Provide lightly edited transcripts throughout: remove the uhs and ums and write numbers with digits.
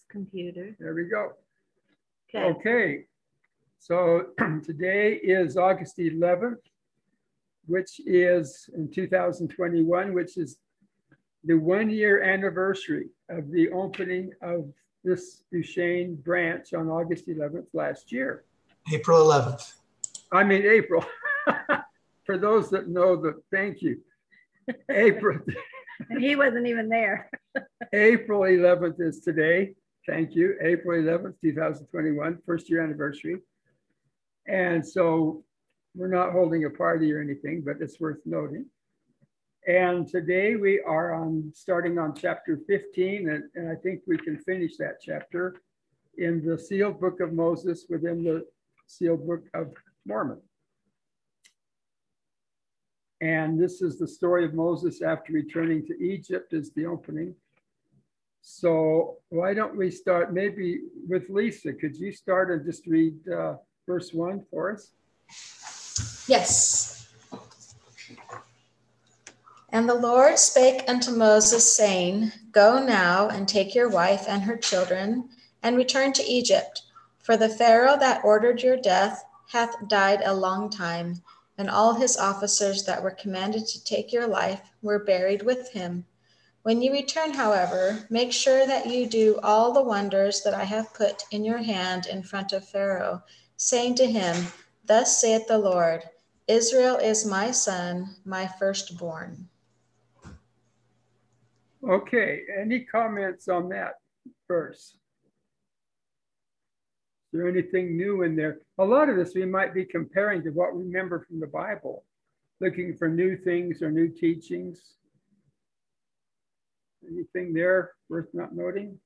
computer. There we go. Okay. Okay. So today is August 11th, which is in 2021, which is the 1-year anniversary of the opening of this Duchesne branch on August 11th last year. April 11th. I mean, April. For those that know the, thank you. April. And he wasn't even there. April 11th is today. Thank you. April 11th, 2021, first year anniversary. And so we're not holding a party or anything, but it's worth noting. And today we are starting on chapter 15, and I think we can finish that chapter in the sealed book of Moses within the sealed book of Mormon. And this is the story of Moses after returning to Egypt is the opening. So why don't we start maybe with Lisa? Could you start and just read verse 1 for us? Yes. And the Lord spake unto Moses, saying, Go now and take your wife and her children, and return to Egypt. For the Pharaoh that ordered your death hath died a long time, and all his officers that were commanded to take your life were buried with him. When you return, however, make sure that you do all the wonders that I have put in your hand in front of Pharaoh, saying to him, Thus saith the Lord, Israel is my son, my firstborn. Okay, any comments on that verse? Is there anything new in there? A lot of this we might be comparing to what we remember from the Bible, looking for new things or new teachings. Anything there worth not noting?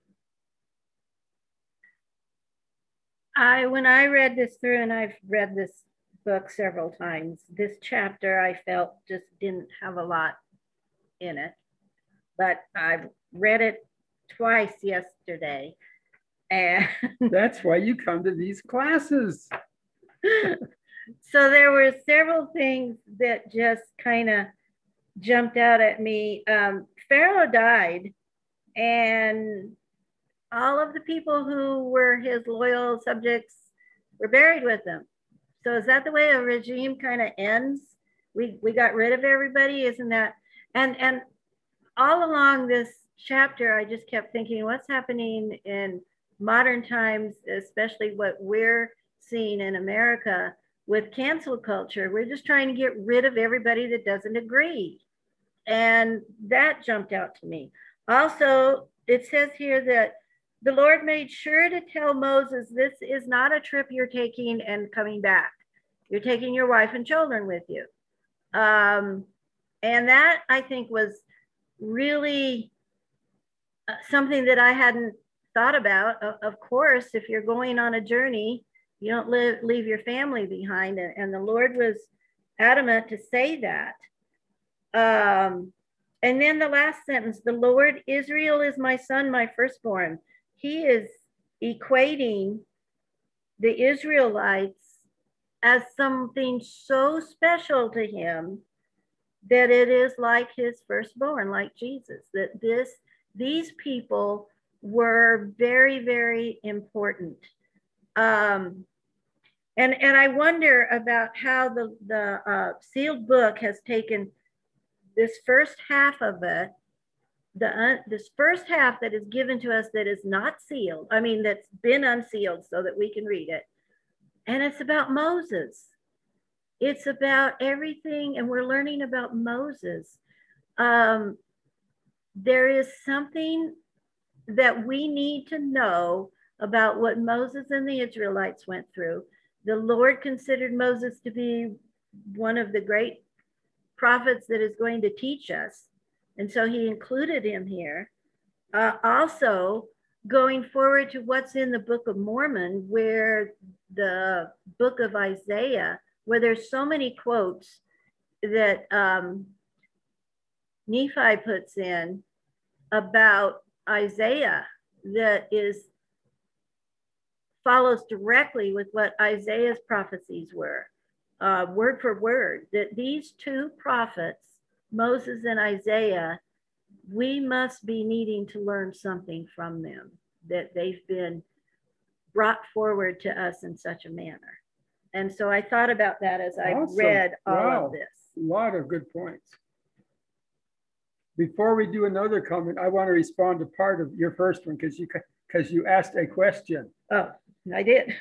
When I read this through, and I've read this book several times, this chapter I felt just didn't have a lot in it. But I've read it twice yesterday. And that's why you come to these classes. So there were several things that just kind of jumped out at me. Pharaoh died, and all of the people who were his loyal subjects were buried with him. So is that the way a regime kind of ends? We got rid of everybody, isn't that? And all along this chapter, I just kept thinking, what's happening in modern times, especially what we're seeing in America with cancel culture. We're just trying to get rid of everybody that doesn't agree. And that jumped out to me. Also, it says here that the Lord made sure to tell Moses, this is not a trip you're taking and coming back. You're taking your wife and children with you. And that, I think, was really something that I hadn't thought about. Of course, if you're going on a journey, you don't leave your family behind. And the Lord was adamant to say that. And then the last sentence, the Lord, Israel is my son, my firstborn. He is equating the Israelites as something so special to him that it is like his firstborn, like Jesus, that these people were very, very important. And I wonder about how the sealed book has taken this first half of it, this first half that is given to us that is not sealed, I mean, that's been unsealed so that we can read it. And it's about Moses. It's about everything, and we're learning about Moses. There is something that we need to know about what Moses and the Israelites went through. The Lord considered Moses to be one of the great prophets that is going to teach us. And so he included him here. Also, going forward to what's in the Book of Mormon, where the book of Isaiah, where there's so many quotes that Nephi puts in about Isaiah that follows directly with what Isaiah's prophecies were, word for word, that these two prophets, Moses and Isaiah, we must be needing to learn something from them. that they've been brought forward to us in such a manner. And so I thought about that as I Awesome. read all Wow. of this. A lot of good points. Before we do another comment, I want to respond to part of your first one because you asked a question. Oh, I did.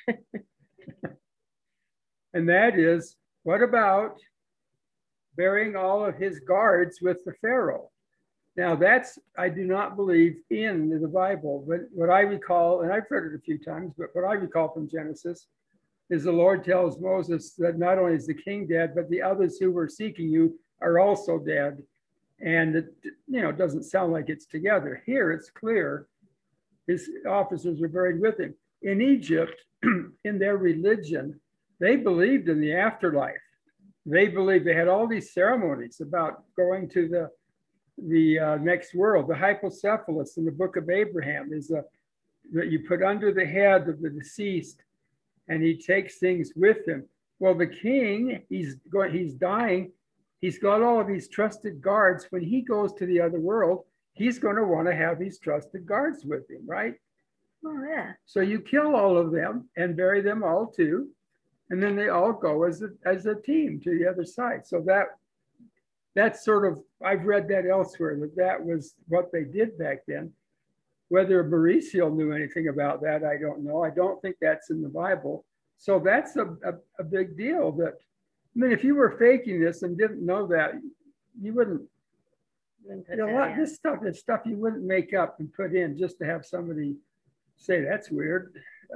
And that is, what about burying all of his guards with the Pharaoh? Now that's, I do not believe in the Bible, but what I recall, and I've read it a few times, but what I recall from Genesis is the Lord tells Moses that not only is the king dead, but the others who were seeking you are also dead. And it, doesn't sound like it's together. Here it's clear his officers were buried with him. In Egypt, in their religion, they believed in the afterlife. They believed, they had all these ceremonies about going to the next world. The hypocephalus in the book of Abraham is that you put under the head of the deceased, and he takes things with him. Well, the king, he's dying. He's got all of these trusted guards. When he goes to the other world, he's going to want to have these trusted guards with him, right? Oh, yeah. So you kill all of them and bury them all too. And then they all go as a team to the other side. So that's sort of, I've read that elsewhere, that was what they did back then. Whether Mauricio knew anything about that, I don't know. I don't think that's in the Bible. So that's a big deal. That, I mean, if you were faking this and didn't know that, you wouldn't, this stuff you wouldn't make up and put in just to have somebody say, that's weird.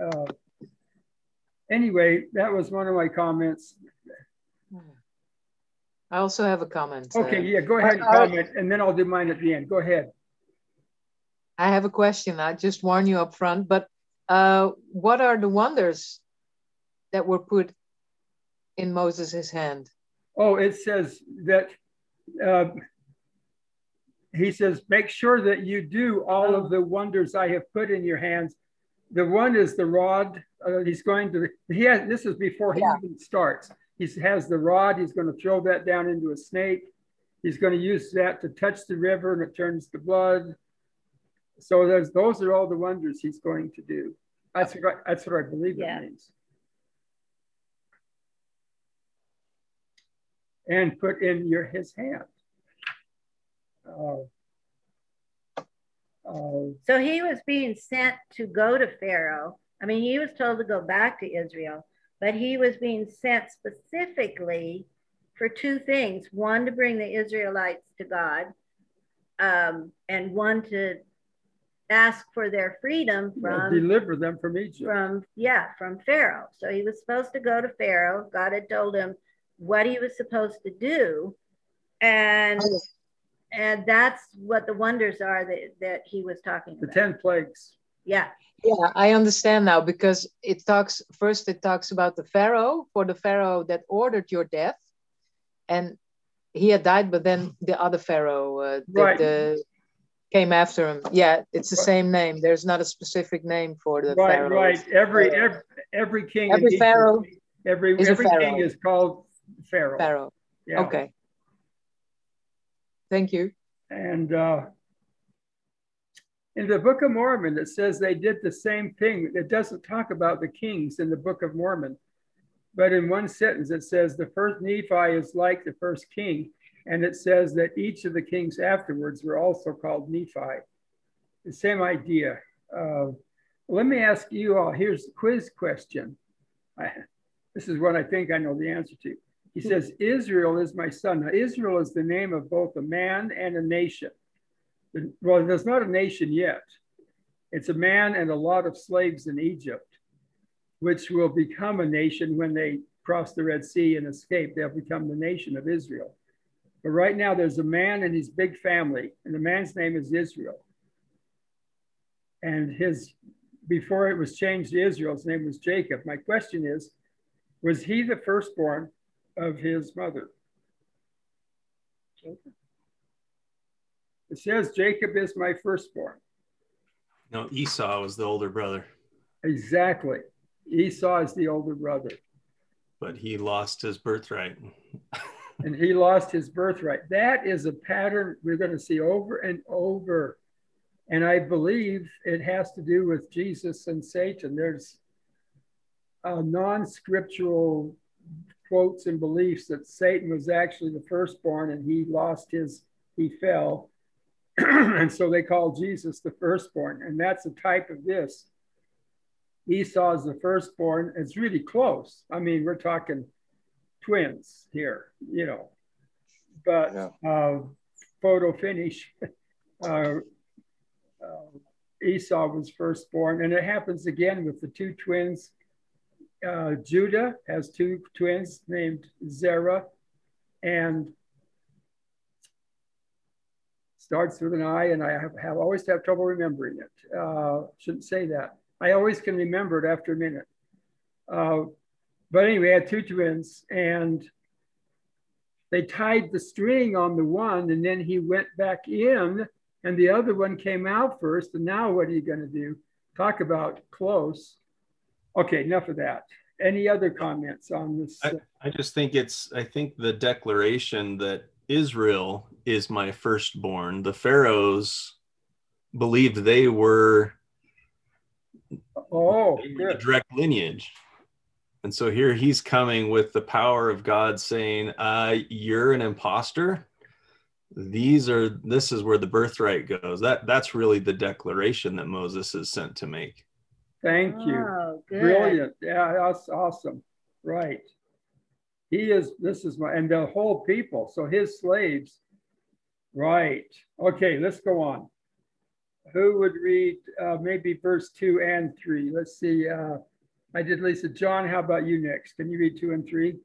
Anyway, that was one of my comments. I also have a comment. Okay, yeah, go ahead and comment, and then I'll do mine at the end. Go ahead. I have a question. I just warn you up front, but what are the wonders that were put in Moses' hand? Oh, it says that, he says, make sure that you do all of the wonders I have put in your hands. The one is the rod. This is before he even starts. He has the rod. He's going to throw that down into a snake. He's going to use that to touch the river and it turns to blood. So those are all the wonders he's going to do. That's what I believe it means. And put in his hand. So he was being sent to go to Pharaoh. I mean, he was told to go back to Israel, but he was being sent specifically for two things. One, to bring the Israelites to God, and one, to ask for their freedom from, deliver them from Egypt. From Pharaoh. So he was supposed to go to Pharaoh. God had told him what he was supposed to do. And that's what the wonders are that he was talking about. The 10 plagues. Yeah. Yeah, I understand now, because it talks about the Pharaoh, for the Pharaoh that ordered your death, and he had died, but then the other Pharaoh came after him. Yeah, it's the same name. There's not a specific name for the Pharaoh. Right. Every king, every Pharaoh, every king is called Pharaoh. Pharaoh. Yeah. Okay. Thank you. And in the Book of Mormon, it says they did the same thing. It doesn't talk about the kings in the Book of Mormon, but in one sentence it says the first Nephi is like the first king, and it says that each of the kings afterwards were also called Nephi. The same idea. Let me ask you all. Here's a quiz question. This is what I think I know the answer to. He says, Israel is my son. Now, Israel is the name of both a man and a nation. Well, there's not a nation yet. It's a man and a lot of slaves in Egypt, which will become a nation when they cross the Red Sea and escape. They'll become the nation of Israel. But right now, there's a man and his big family, and the man's name is Israel. And before it was changed to Israel, his name was Jacob. My question is, was he the firstborn of his mother? Jacob. It says Jacob is my firstborn. No, Esau was the older brother. Exactly. Esau is the older brother. But he lost his birthright. And he lost his birthright. That is a pattern we're going to see over and over And I believe it has to do with Jesus and Satan. There's non-scriptural quotes and beliefs that Satan was actually the firstborn and he fell. And so they call Jesus the firstborn. And that's a type of this. Esau is the firstborn. It's really close. I mean, we're talking twins here, you know. But photo finish, Esau was firstborn. And it happens again with the two twins. Judah has two twins named Zerah, and starts with an I, and I always have trouble remembering it. Shouldn't say that. I always can remember it after a minute. But anyway, I had two twins, and they tied the string on the one, and then he went back in, and the other one came out first. And now what are you going to do? Talk about close. Okay, enough of that. Any other comments on this? I just think I think the declaration that Israel is my firstborn, the Pharaohs believed they were the direct lineage. And so here he's coming with the power of God saying, you're an imposter. This is where the birthright goes. That's really the declaration that Moses is sent to make. Thank you. Oh, good. Brilliant. Yeah, that's awesome. Right. And the whole people. So his slaves. Right. Okay, let's go on. Who would read maybe verse 2 and 3? Let's see. I did Lisa. John, how about you next? Can you read 2 and 3?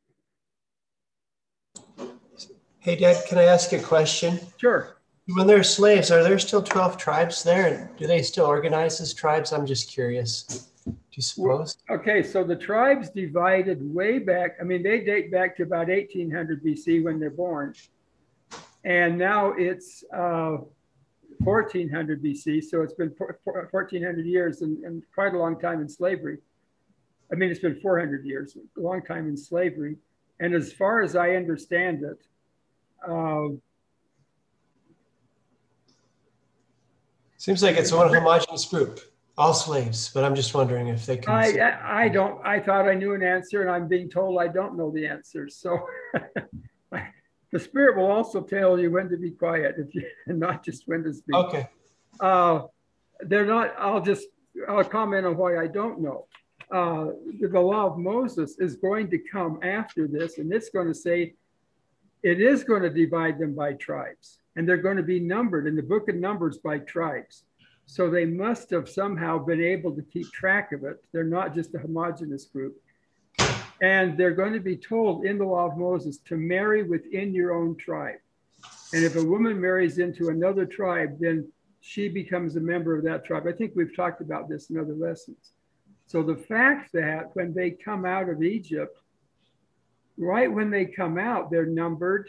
Hey, Dad, can I ask you a question? Sure. When they're slaves, are there still 12 tribes there? And do they still organize as tribes? I'm just curious. Do you suppose? Okay, so the tribes divided way back. I mean, they date back to about 1800 BC when they're born. And now it's 1400 BC. So it's been 1400 years and quite a long time in slavery. I mean, it's been 400 years, a long time in slavery. And as far as I understand it, seems like it's one homogenous group, all slaves, but I'm just wondering if they can. I thought I knew an answer, and I'm being told I don't know the answer. So the Spirit will also tell you when to be quiet, and not just when to speak. Okay. They're not. I'll comment on why I don't know. The law of Moses is going to come after this, and it's going to say it is going to divide them by tribes. And they're going to be numbered in the book of Numbers by tribes. So they must have somehow been able to keep track of it. They're not just a homogenous group. And they're going to be told in the law of Moses to marry within your own tribe. And if a woman marries into another tribe, then she becomes a member of that tribe. I think we've talked about this in other lessons. So the fact that when they come out of Egypt, right when they come out, they're numbered.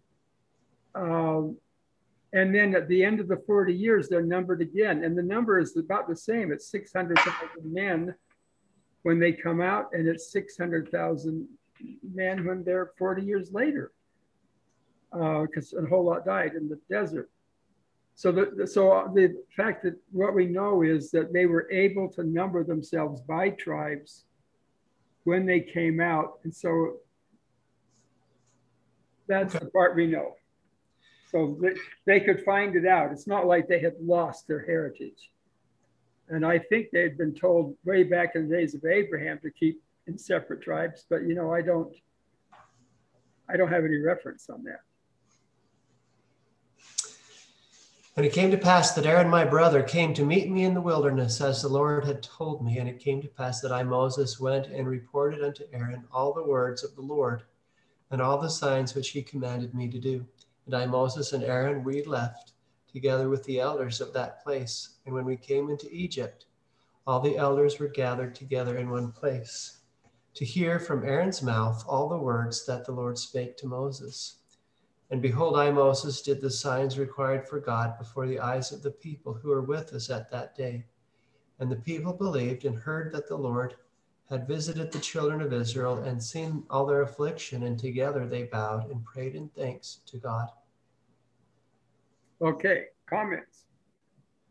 And then at the end of the 40 years, they're numbered again. And the number is about the same. It's 600,000 men when they come out, and it's 600,000 men when they're 40 years later, because a whole lot died in the desert. So the fact that what we know is that they were able to number themselves by tribes when they came out. And so that's the part we know. So they could find it out. It's not like they had lost their heritage. And I think they had been told way back in the days of Abraham to keep in separate tribes, but you know, I don't have any reference on that. And it came to pass that Aaron, my brother, came to meet me in the wilderness as the Lord had told me. And it came to pass that I, Moses, went and reported unto Aaron all the words of the Lord and all the signs which he commanded me to do. And I, Moses and Aaron, we left together with the elders of that place. And when we came into Egypt, all the elders were gathered together in one place to hear from Aaron's mouth all the words that the Lord spake to Moses. And behold, I, Moses, did the signs required for God before the eyes of the people who were with us at that day. And the people believed and heard that the Lord had visited the children of Israel and seen all their affliction, and together they bowed and prayed in thanks to God. Okay, comments?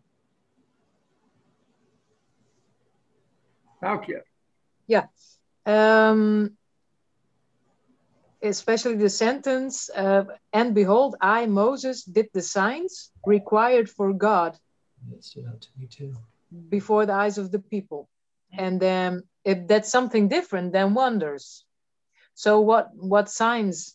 Paukia. Yeah. Especially the sentence, and behold, I, Moses, did the signs required for God It stood out to me too. before the eyes of the people. And if that's something different than wonders. So what signs?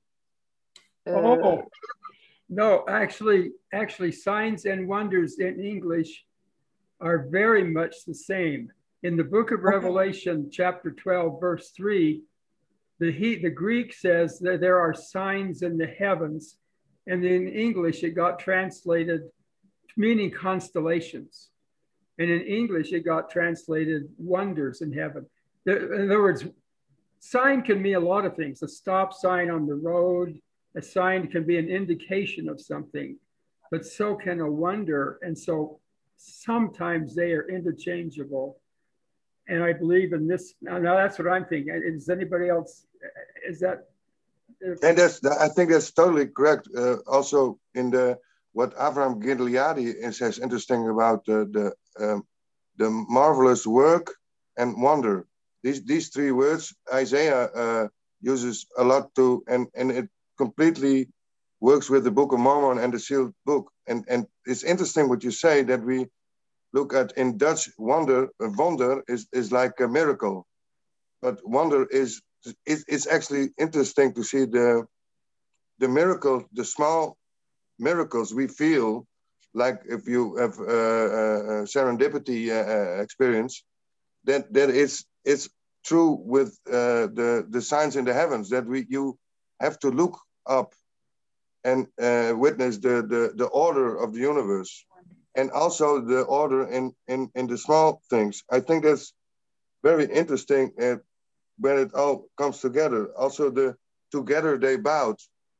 No, actually, signs and wonders in English are very much the same. In the book of Revelation, chapter 12, verse 3, the Greek says that there are signs in the heavens, and in English it got translated meaning constellations. And in English it got translated wonders in heaven. In other words, sign can mean a lot of things. A stop sign on the road, a sign can be an indication of something, but so can a wonder. And so sometimes they are interchangeable. And I believe in this. Now that's what I'm thinking. Is anybody else? Is that? And I think that's totally correct. Also, in what Avraham Gileadi says interesting about the marvelous work and wonder. These three words Isaiah uses a lot too, and it completely works with the Book of Mormon and the sealed book. And it's interesting what you say, that we look at in Dutch wonder is like a miracle, but wonder is it's actually interesting to see the miracle, the small miracles we feel, like if you have serendipity experience, that it's true with the signs in the heavens, that you have to look up and witness the order of the universe, and also the order in the small things. I think that's very interesting when it all comes together. Also, together they bowed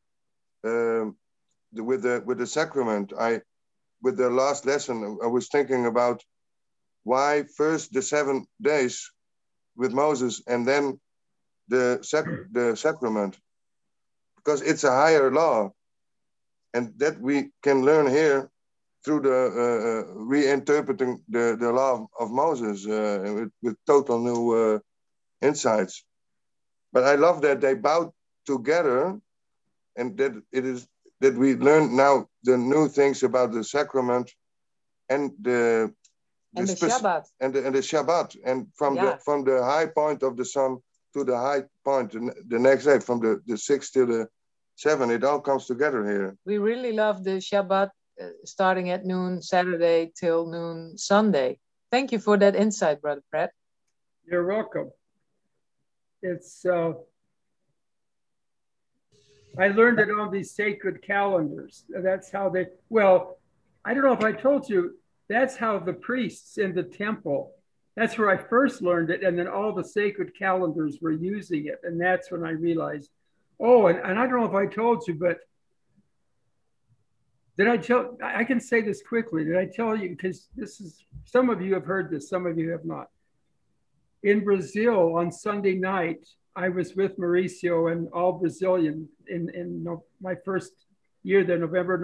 with the sacrament. With the last lesson, I was thinking about why first the 7 days with Moses and then the sacrament, because it's a higher law, and that we can learn here through the reinterpreting the law of Moses with total new insights. But I love that they bowed together, and that it is that we learn now the new things about the sacrament and the Shabbat and the Shabbat, and from the high point of the sun to the high point the next day, from the 6 to the 7, it all comes together here. We really love the Shabbat starting at noon Saturday till noon Sunday. Thank you for that insight, Brother Pratt. You're welcome. It's I learned it on these sacred calendars. That's how they, well, I don't know if I told you, that's how the priests in the temple, that's where I first learned it. And then all the sacred calendars were using it. And that's when I realized, oh, and I don't know if I told you, but I can say this quickly. Did I tell you? Because this is, some of you have heard this, some of you have not. In Brazil on Sunday night, I was with Mauricio and all Brazilian in my first year there, November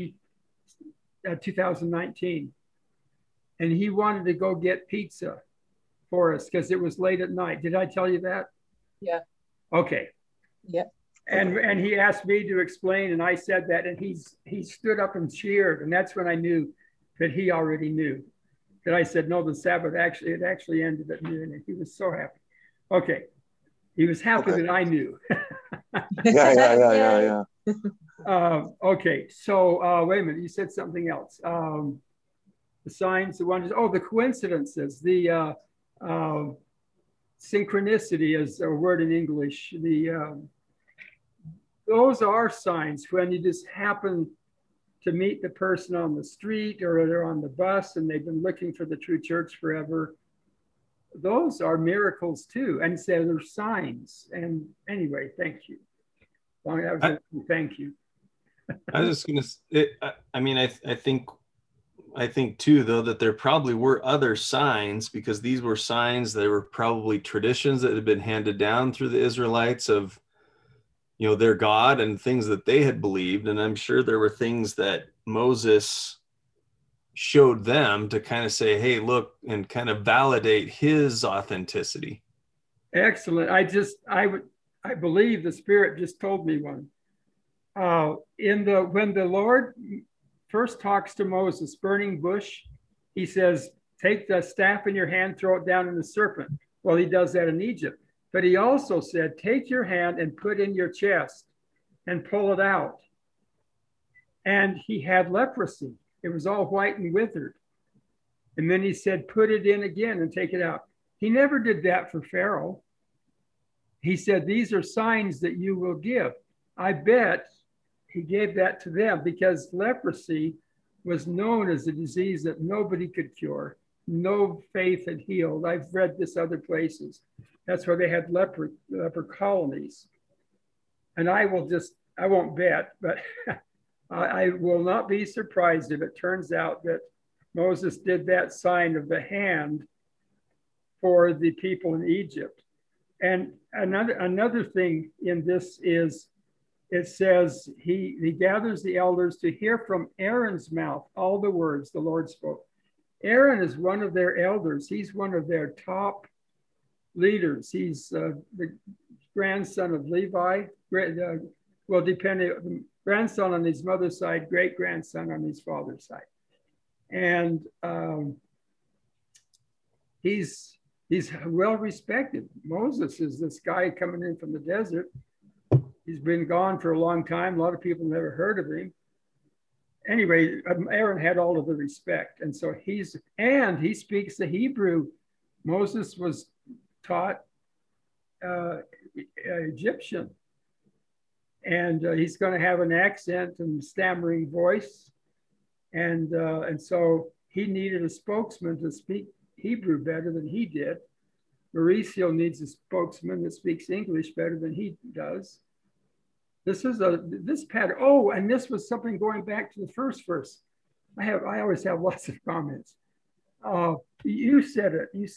2019. And he wanted to go get pizza for us because it was late at night. Did I tell you that? Yeah. Okay. Yeah. And he asked me to explain, and I said that, and he stood up and cheered, and that's when I knew that he already knew. That I said, no, the Sabbath actually ended at noon, and he was so happy. Okay. He was happy that I knew. Yeah. Okay, so wait a minute, you said something else. The signs, the wonders, the coincidences, the synchronicity is a word in English. Those are signs when you just happen to meet the person on the street or they're on the bus and they've been looking for the true church forever. Those are miracles too. And so they're signs. And anyway, thank you. Thank you. I was just going to, I mean, I think too, though, that there probably were other signs, because these were signs that were probably traditions that had been handed down through the Israelites of, you know, their God and things that they had believed. And I'm sure there were things that Moses showed them to kind of say, hey, look, and kind of validate his authenticity. Excellent. I believe the Spirit just told me one. When the Lord first talks to Moses, burning bush, he says, take the staff in your hand, throw it down in the serpent. Well, he does that in Egypt. But he also said, take your hand and put in your chest and pull it out. And he had leprosy. It was all white and withered. And then he said, put it in again and take it out. He never did that for Pharaoh. He said, these are signs that you will give. I bet he gave that to them because leprosy was known as a disease that nobody could cure. No faith had healed. I've read this other places. That's why they had leper colonies. And I won't bet, but I will not be surprised if it turns out that Moses did that sign of the hand for the people in Egypt. And another thing in this is, it says he gathers the elders to hear from Aaron's mouth all the words the Lord spoke. Aaron is one of their elders. He's one of their top leaders. He's the grandson of Levi, grandson on his mother's side, great grandson on his father's side. And he's well respected. Moses is this guy coming in from the desert. He's been gone for a long time. A lot of people never heard of him. Anyway, Aaron had all of the respect. And so he speaks the Hebrew. Moses was taught Egyptian. And he's going to have an accent and stammering voice. And so he needed a spokesman to speak Hebrew better than he did. Mauricio needs a spokesman that speaks English better than he does. This pattern. Oh, and this was something going back to the first verse. I always have lots of comments. You said it. You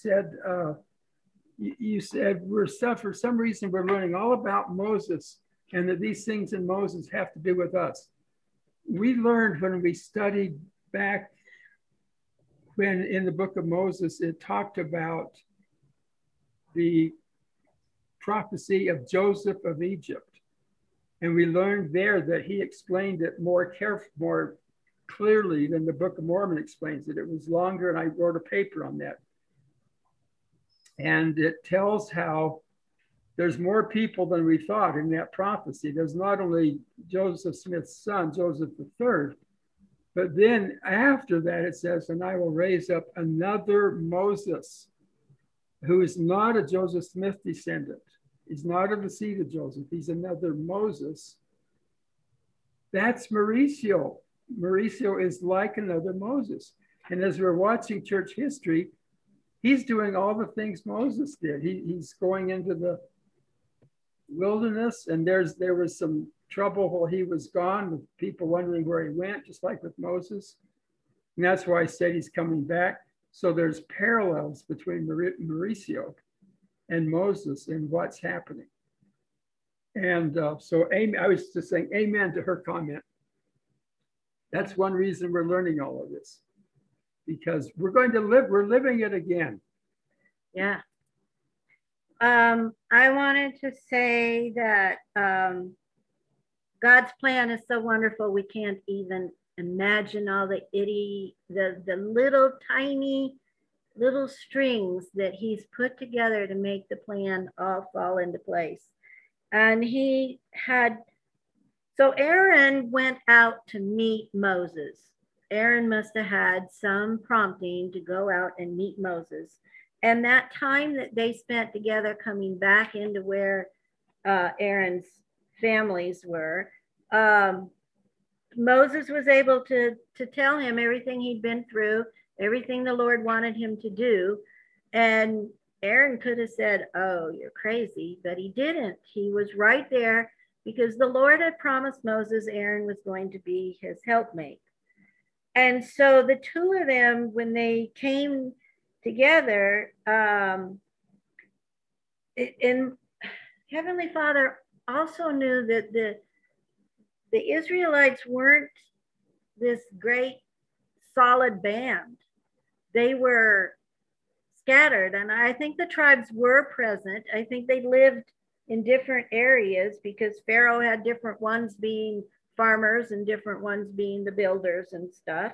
said for some reason we're learning all about Moses, and that these things in Moses have to do with us. We learned when we studied back when in the book of Moses, it talked about the prophecy of Joseph of Egypt. And we learned there that he explained it more clearly than the Book of Mormon explains it. It was longer, and I wrote a paper on that. And it tells how there's more people than we thought in that prophecy. There's not only Joseph Smith's son, Joseph III, but then after that it says, and I will raise up another Moses who is not a Joseph Smith descendant. He's not of the seed of Joseph. He's another Moses. That's Mauricio. Mauricio is like another Moses. And as we're watching church history, he's doing all the things Moses did. He's going into the wilderness, and there was some trouble while he was gone with people wondering where he went, just like with Moses. And that's why I said he's coming back. So there's parallels between Mauricio and Moses and what's happening. And so I was just saying amen to her comment. That's one reason we're learning all of this, because we're living it again. Yeah. I wanted to say that God's plan is so wonderful, we can't even imagine all the little tiny little strings that he's put together to make the plan all fall into place. And so Aaron went out to meet Moses. Aaron must have had some prompting to go out and meet Moses. And that time that they spent together coming back into where Aaron's families were, Moses was able to tell him everything he'd been through, everything the Lord wanted him to do. And Aaron could have said, oh, you're crazy, but he didn't. He was right there because the Lord had promised Moses Aaron was going to be his helpmate. And so the two of them, when they came together, and Heavenly Father also knew that the Israelites weren't this great solid band. They were scattered, and I think the tribes were present. I think they lived in different areas because Pharaoh had different ones being farmers and different ones being the builders and stuff.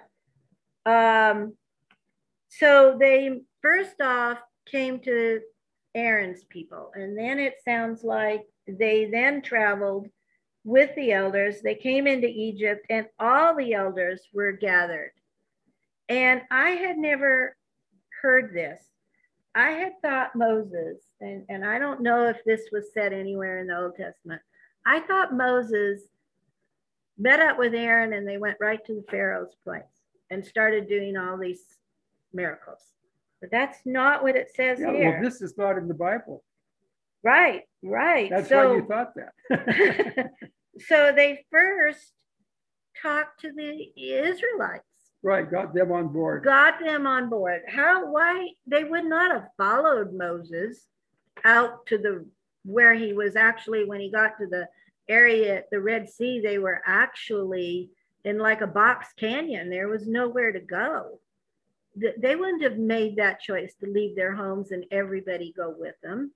So they first off came to Aaron's people, and then it sounds like they then traveled with the elders. They came into Egypt, and all the elders were gathered. And I had never heard this. I had thought Moses, and I don't know if this was said anywhere in the Old Testament, I thought Moses met up with Aaron and they went right to the Pharaoh's place and started doing all these miracles. But that's not what it says here. Well, this is not in the Bible. Right, right. That's why you thought that. So they first talked to the Israelites. Right, got them on board. Got them on board. Why? They would not have followed Moses out to where he was actually, when he got to the area at the Red Sea, they were actually in like a box canyon. There was nowhere to go. They wouldn't have made that choice to leave their homes and everybody go with them.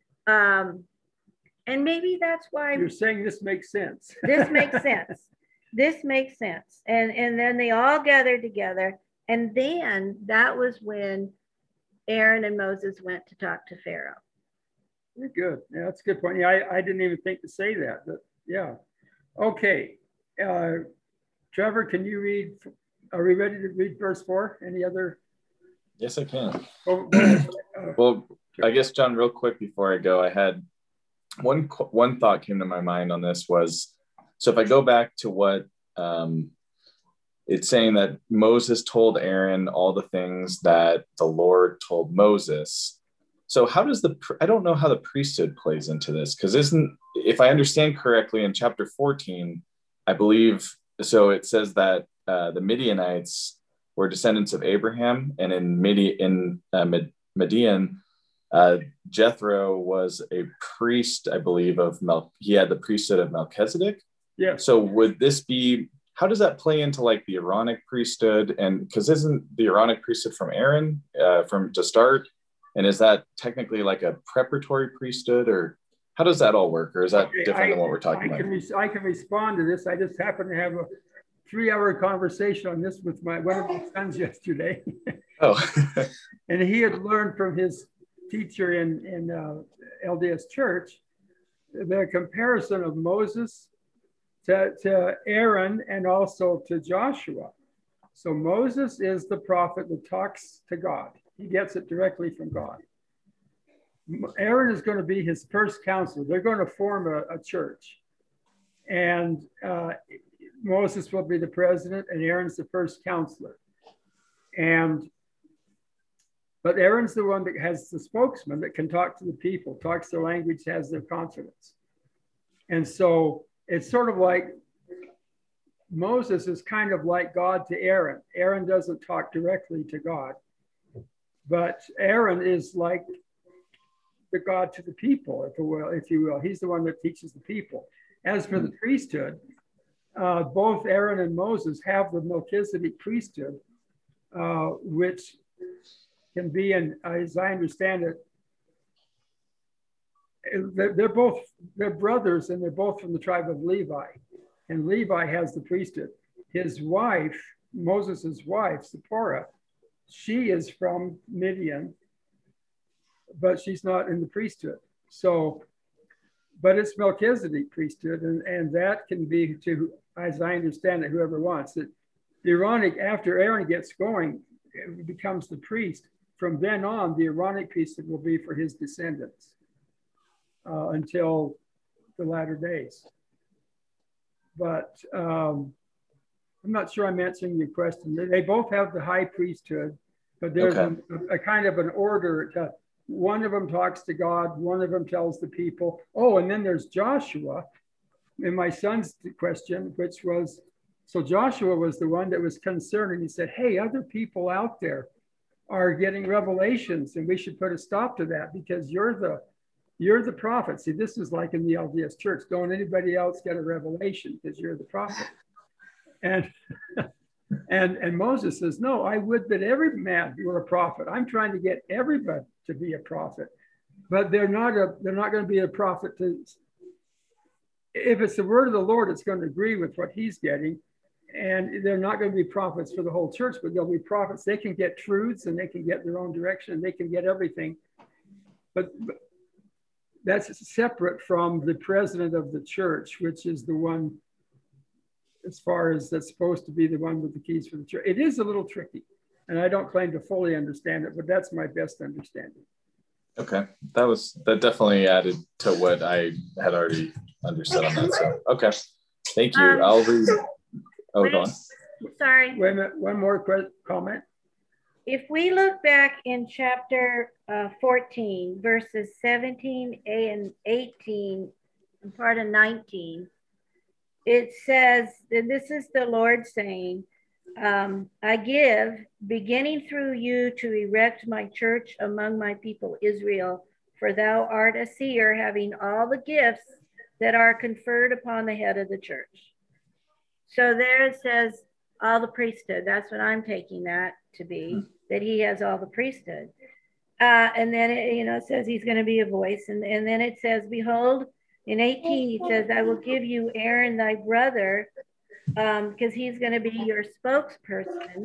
And maybe that's why you're saying this makes sense. This makes sense. This makes sense. And then they all gathered together. And then that was when Aaron and Moses went to talk to Pharaoh. Very good. Yeah, that's a good point. Yeah, I didn't even think to say that, but yeah. Okay. Trevor, can you read? Are we ready to read verse 4? Any other? Yes, I can. Well, I guess, John, real quick before I go, I had one thought came to my mind on this was, so if I go back to what it's saying that Moses told Aaron all the things that the Lord told Moses. So how does I don't know how the priesthood plays into this, because if I understand correctly in chapter 14, I believe, so it says that the Midianites were descendants of Abraham, and in Midian, Jethro was a priest, I believe, he had the priesthood of Melchizedek. Yeah. So would this be, how does that play into like the Aaronic priesthood? And because isn't the Aaronic priesthood from Aaron to start? And is that technically like a preparatory priesthood, or how does that all work? Or is that different than what we're talking about? I can respond to this. I just happened to have a 3-hour conversation on this with one of my sons yesterday. Oh. And he had learned from his teacher in LDS Church the comparison of Moses to Aaron and also to Joshua. So Moses is the prophet that talks to God. He gets it directly from God. Aaron is going to be his first counselor. They're going to form a church. And Moses will be the president and Aaron's the first counselor. But Aaron's the one that has the spokesman that can talk to the people, talks their language, has their confidence. And so it's sort of like Moses is kind of like God to Aaron. Aaron doesn't talk directly to God, but Aaron is like the God to the people, if you will. He's the one that teaches the people. As for the priesthood, both Aaron and Moses have the Melchizedek priesthood, which can be, as I understand it, they're brothers, and they're both from the tribe of Levi, and Levi has the priesthood. His wife, Moses's wife, Zipporah, she is from Midian, but she's not in the priesthood. So, but it's Melchizedek priesthood, and that can be to, as I understand it, whoever wants it. The Aaronic, after Aaron gets going, it becomes the priest. From then on, the Aaronic priesthood will be for his descendants until the latter days. But I'm not sure I'm answering your question. They both have the high priesthood, but there's a kind of an order. One of them talks to God, one of them tells the people. Oh, and then there's Joshua. And my son's question, which was, so Joshua was the one that was concerned, and he said, hey, other people out there are getting revelations, and we should put a stop to that because you're the prophet. See, this is like in the LDS Church. Don't anybody else get a revelation because you're the prophet. And And Moses says, no, I would that every man were a prophet. I'm trying to get everybody to be a prophet, but they're not going to be a prophet if it's the word of the Lord, it's going to agree with what he's getting. And they're not going to be prophets for the whole church, but they'll be prophets. They can get truths and they can get their own direction and they can get everything. But that's separate from the president of the church, which is the one, as far as that's supposed to be the one with the keys for the church. It is a little tricky, and I don't claim to fully understand it, but that's my best understanding. Okay, that definitely added to what I had already understood on that. So, okay, thank you. I'll read. Oh, go on. Sorry. Wait a minute. One more comment. If we look back in chapter 14, verses 17 and 18, and part of 19, it says, and this is the Lord saying, I give, beginning through you, to erect my church among my people Israel, for thou art a seer, having all the gifts that are conferred upon the head of the church. So there it says all the priesthood. That's what I'm taking that to be, that he has all the priesthood. And then it says he's going to be a voice. And then it says, behold, in 18, he says, I will give you Aaron, thy brother, because he's going to be your spokesperson,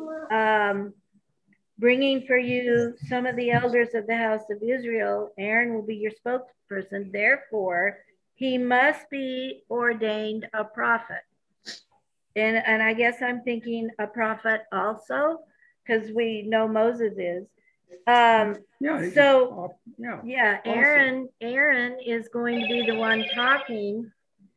bringing for you some of the elders of the house of Israel. Aaron will be your spokesperson. Therefore, he must be ordained a prophet. And I guess I'm thinking a prophet also, because we know Moses is. Aaron is going to be the one talking.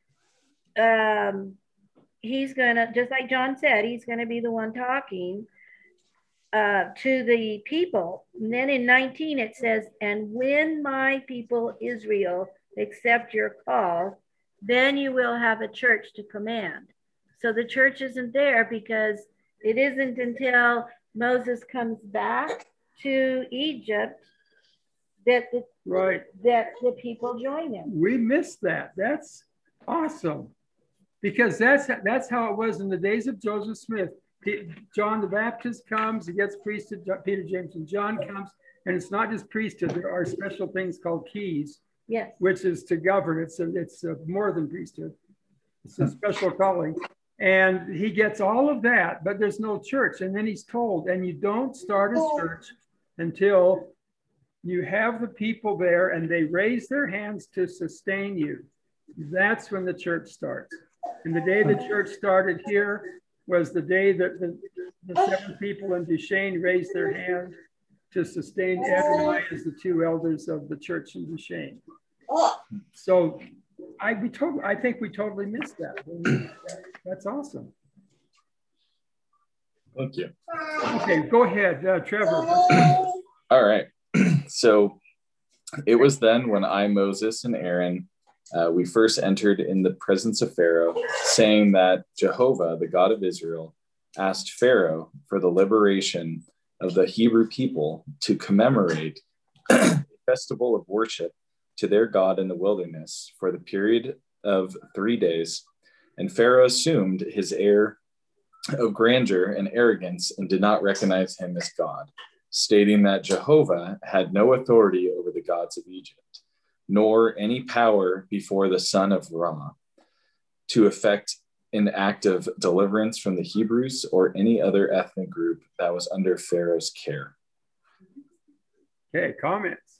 He's going to, just like John said, he's going to be the one talking to the people. And then in 19, it says, and when my people Israel accept your call, then you will have a church to command. So the church isn't there because it isn't until Moses comes back to Egypt that the people join him. We missed that. That's awesome. Because that's how it was in the days of Joseph Smith. John the Baptist comes, he gets priesthood, Peter, James, and John comes, and it's not just priesthood, there are special things called keys, yes, which is to govern. It's more than priesthood. It's a special calling. And he gets all of that, but there's no church. And then he's told, and you don't start a church until you have the people there and they raise their hands to sustain you. That's when the church starts. And the day the church started here was the day that the 7 people in Duchesne raised their hand to sustain Ed and I as the 2 elders of the church in Duchesne. So I think we totally missed that. That's awesome. Thank you. Okay, go ahead, Trevor. All right. So it was then when I, Moses, and Aaron, we first entered in the presence of Pharaoh, saying that Jehovah, the God of Israel, asked Pharaoh for the liberation of the Hebrew people to commemorate a festival of worship to their God in the wilderness for the period of 3 days. And Pharaoh assumed his air of grandeur and arrogance and did not recognize him as God, stating that Jehovah had no authority over the gods of Egypt, nor any power before the son of Ra to effect an act of deliverance from the Hebrews or any other ethnic group that was under Pharaoh's care. Okay, comments?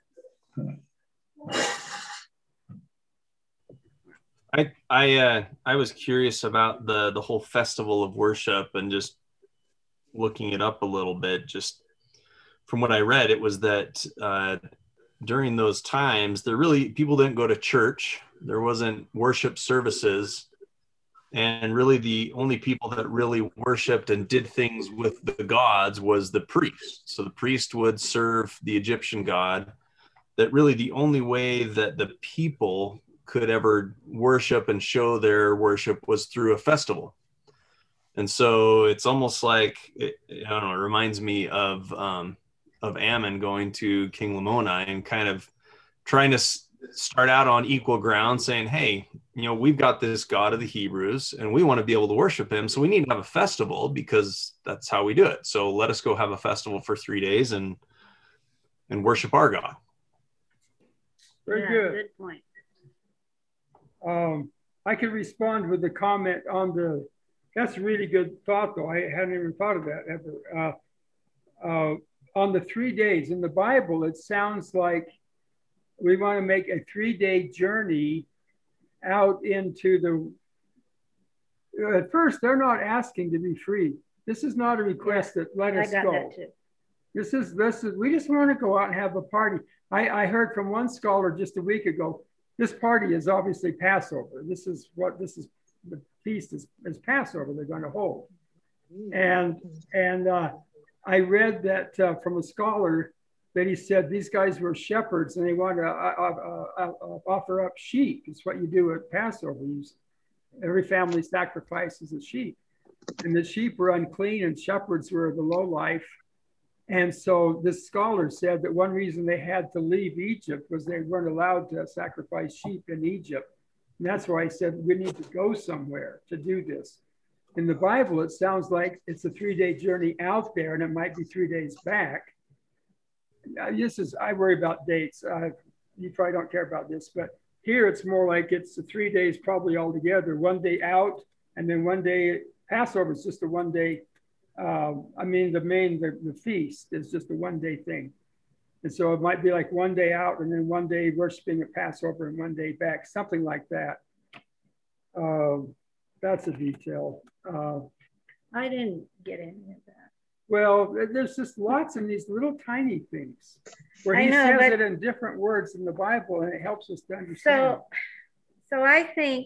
I was curious about the whole festival of worship and just looking it up a little bit. Just from what I read, it was that during those times, people didn't go to church. There wasn't worship services. And really the only people that really worshiped and did things with the gods was the priest. So the priest would serve the Egyptian god. That really the only way that the people could ever worship and show their worship was through a festival. And so it's almost like, it reminds me of Ammon going to King Lamoni and kind of trying to start out on equal ground saying, hey, we've got this God of the Hebrews and we want to be able to worship him. So we need to have a festival because that's how we do it. So let us go have a festival for 3 days and worship our God. Very good. Good point. I can respond with a comment on that's a really good thought though. I hadn't even thought of that ever. On the 3 days in the Bible, it sounds like we want to make a 3-day journey out into at first, they're not asking to be free. This is not a request that let us go. That too. This is, we just want to go out and have a party. I heard from one scholar just a week ago, this party is obviously Passover. The feast is Passover they're going to hold. And I read that from a scholar that he said these guys were shepherds and they wanted to offer up sheep. It's what you do at Passover. Every family sacrifices a sheep. And the sheep were unclean and shepherds were the low life. And so this scholar said that one reason they had to leave Egypt was they weren't allowed to sacrifice sheep in Egypt. And that's why he said we need to go somewhere to do this. In the Bible, it sounds like it's a 3-day journey out there and it might be 3 days back. I worry about dates. You probably don't care about this, but here it's more like it's 3 days probably altogether. 1 day out and then 1 day. Passover is just a 1 day. The feast is just a 1 day thing. And so it might be like 1 day out and then 1 day worshiping at Passover and 1 day back, something like that. That's a detail. I didn't get any of that. Well, there's just lots of these little tiny things where he says it in different words in the Bible and it helps us to understand. So I think,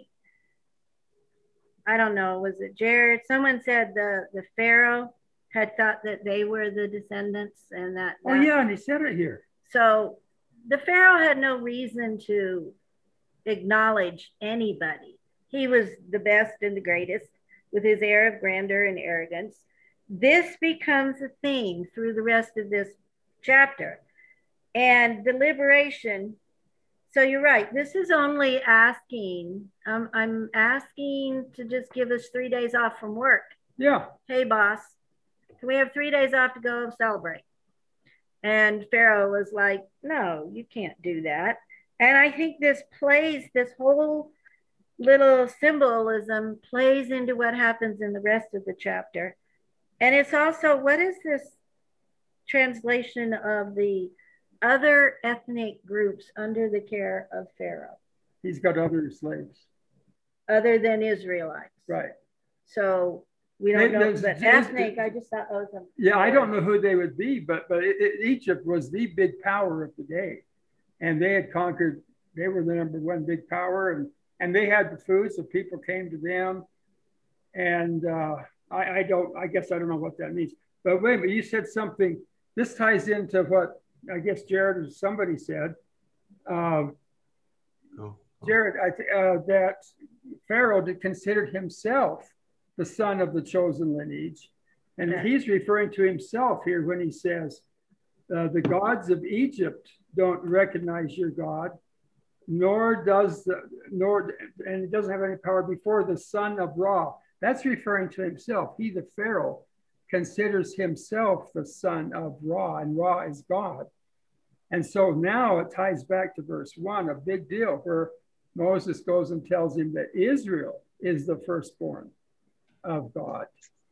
I don't know, was it Jared? Someone said the Pharaoh had thought that they were the descendants and that. Oh yeah, and he said it here. So the Pharaoh had no reason to acknowledge anybody. He was the best and the greatest with his air of grandeur and arrogance. This becomes a theme through the rest of this chapter. And the liberation, so you're right, this is only asking, I'm asking to just give us 3 days off from work. Yeah. Hey, boss, can we have 3 days off to go celebrate? And Pharaoh was like, no, you can't do that. And I think this whole little symbolism plays into what happens in the rest of the chapter. And it's also, what is this translation of the other ethnic groups under the care of Pharaoh? He's got other slaves. Other than Israelites. Right. So we don't know, but ethnic, I just thought, yeah, I don't know who they would be, but Egypt was the big power of the day. And they had conquered, they were the #1 big power, and they had the food, so people came to them. And I guess I don't know what that means. But wait, but you said something, this ties into what I guess Jared or somebody said. Jared, that Pharaoh considered himself the son of the chosen lineage. And he's referring to himself here when he says, the gods of Egypt don't recognize your God, and it doesn't have any power before the son of Ra. That's referring to himself. He, the Pharaoh, considers himself the son of Ra, and Ra is God. And so now it ties back to verse 1, a big deal, where Moses goes and tells him that Israel is the firstborn of God.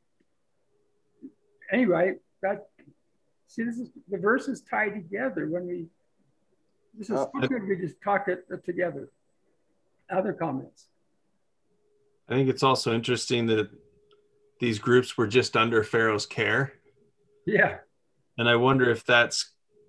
Anyway, the verses tie together when this is so good we just talk it together. Other comments? I think it's also interesting that these groups were just under Pharaoh's care. Yeah. And I wonder if that's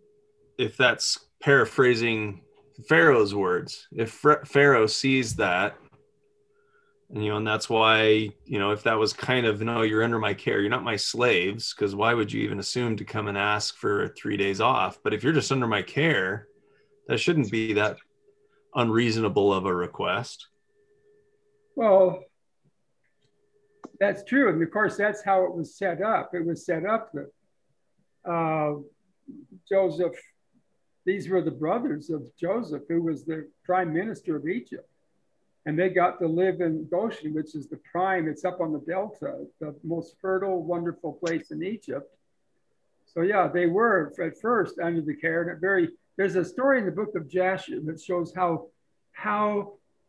paraphrasing Pharaoh's words. If Pharaoh sees that, and that's why, if that was kind of, no, you're under my care, you're not my slaves, because why would you even assume to come and ask for 3 days off? But if you're just under my care, that shouldn't be that unreasonable of a request. Well, that's true. And of course, that's how it was set up. It was set up that Joseph these were the brothers of Joseph, who was the prime minister of Egypt. And they got to live in Goshen, which is the prime, it's up on the Delta, the most fertile, wonderful place in Egypt. So yeah, they were at first under the care. And there's a story in the book of Jasher that shows how